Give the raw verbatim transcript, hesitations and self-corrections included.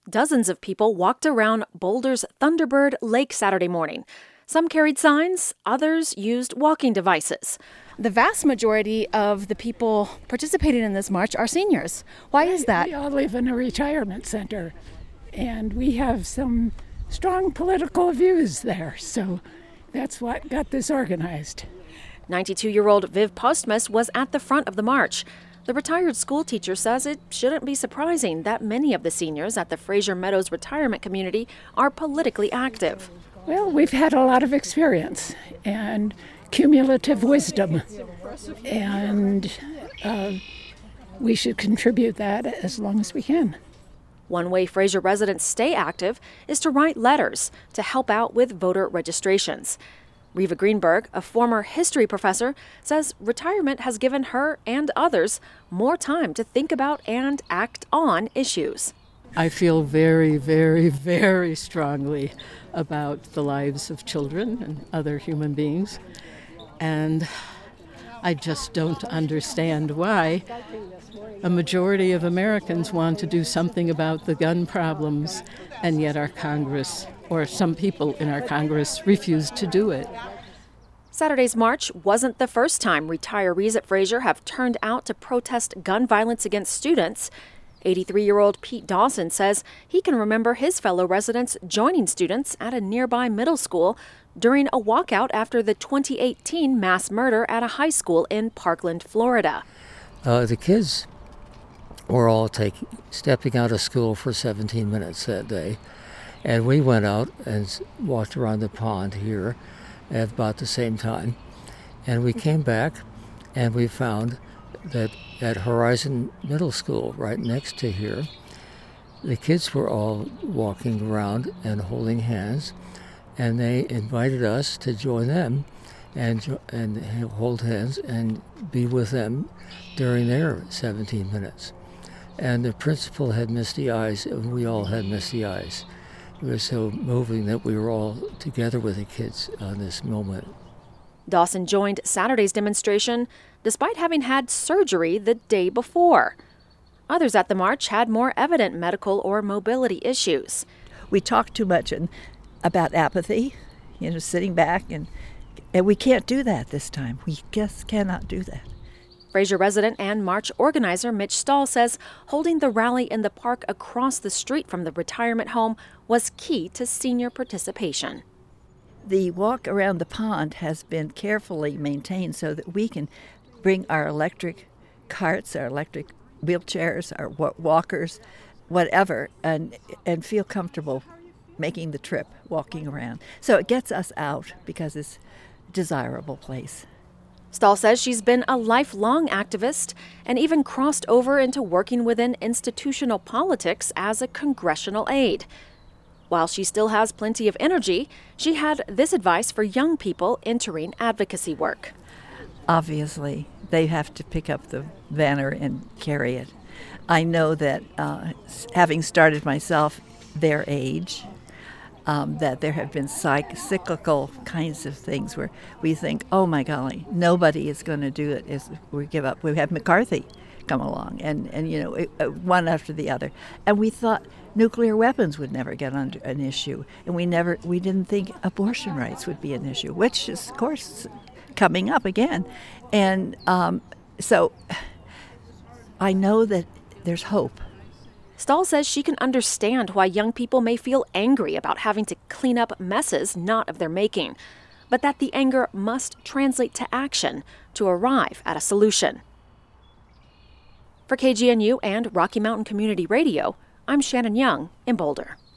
Dozens of people walked around Boulder's Thunderbird Lake Saturday morning. Some carried signs, others used walking devices. The vast majority of the people participating in this march are seniors. Why is that? We all live in a retirement center, and we have some strong political views there, so that's what got this organized. ninety-two-year-old Viv Postmus was at the front of the march. The retired school teacher says it shouldn't be surprising that many of the seniors at the Fraser Meadows retirement community are politically active. Well, we've had a lot of experience and cumulative wisdom, and uh, we should contribute that as long as we can. One way Fraser residents stay active is to write letters to help out with voter registrations. Reva Greenberg, a former history professor, says retirement has given her and others more time to think about and act on issues. I feel very, very, very strongly about the lives of children and other human beings, and I just don't understand why a majority of Americans want to do something about the gun problems, and yet our Congress, or some people in our Congress, refuse to do it. Saturday's march wasn't the first time retirees at Fraser have turned out to protest gun violence against students. eighty-three-year-old Pete Dawson says he can remember his fellow residents joining students at a nearby middle school during a walkout after the twenty eighteen mass murder at a high school in Parkland, Florida. Uh, the kids were all taking, stepping out of school for seventeen minutes that day, and we went out and walked around the pond here at about the same time, and we came back and we found that at Horizon Middle School, right next to here, the kids were all walking around and holding hands, and they invited us to join them and and hold hands and be with them during their seventeen minutes. And the principal had misty eyes, and we all had misty eyes. It was so moving that we were all together with the kids on this moment. Dawson joined Saturday's demonstration despite having had surgery the day before. Others at the march had more evident medical or mobility issues. We talk too much and, about apathy, you know, sitting back, and, and we can't do that this time. We just cannot do that. Fraser resident and march organizer Mitch Stahl says holding the rally in the park across the street from the retirement home was key to senior participation. The walk around the pond has been carefully maintained so that we can bring our electric carts, our electric wheelchairs, our walkers, whatever, and and feel comfortable making the trip, walking around. So it gets us out because it's a desirable place. Stahl says she's been a lifelong activist and even crossed over into working within institutional politics as a congressional aide. While she still has plenty of energy, she had this advice for young people entering advocacy work. Obviously, they have to pick up the banner and carry it. I know that uh, having started myself their age, um, that there have been psych- cyclical kinds of things where we think, oh my golly, nobody is going to do it. Is we give up. We have McCarthy come along, and, and you know, it, uh, one after the other. And we thought nuclear weapons would never get under an issue, and we never, we didn't think abortion rights would be an issue, which is, of course, coming up again. And um, so I know that there's hope. Stahl says she can understand why young people may feel angry about having to clean up messes not of their making, but that the anger must translate to action to arrive at a solution. For K G N U and Rocky Mountain Community Radio, I'm Shannon Young in Boulder.